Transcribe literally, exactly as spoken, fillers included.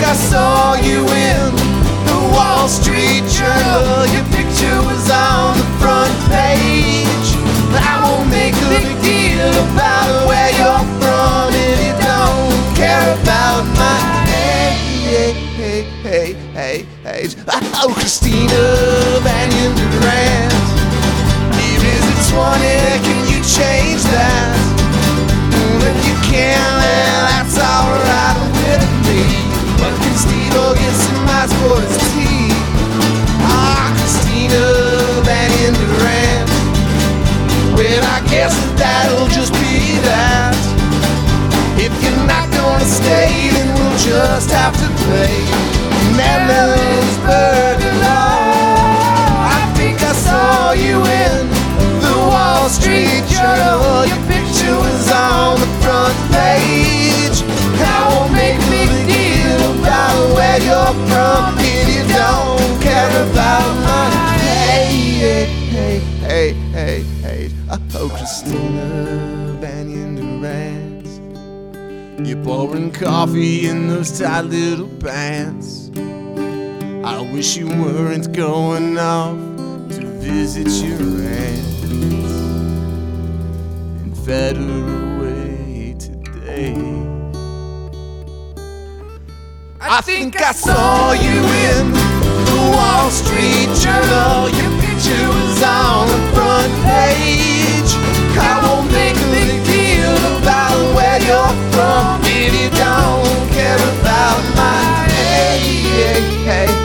I saw you in the Wall Street Journal. Your picture was on the front page. I won't make a big deal about where you're from if you don't care about my hey, hey, hey, hey, hey, hey. Oh, Christina Van Durant. Here is a twenty, can you change that? If you can, then that's alright with me. But can Steve-O get some ice for his tea? Ah, Christina Van Durant. Well, I guess that that'll just be that. If you're not gonna stay, then we'll just have to play Melon's Burger Law. I think I saw you in the Wall Street Journal. Your picture was on the front page. I won't make a big deal about where you're from if you don't care about my hey, hey, hey, hey, hey. Oh, Christina Van Durant. You're pouring coffee in those tight little pants. I wish you weren't going off to visit your aunt in Federal Way today. I think I saw you in the Wall Street Journal. Your picture was on the front page. I won't make a big deal about where you're from if you don't care about my hey, hey, hey.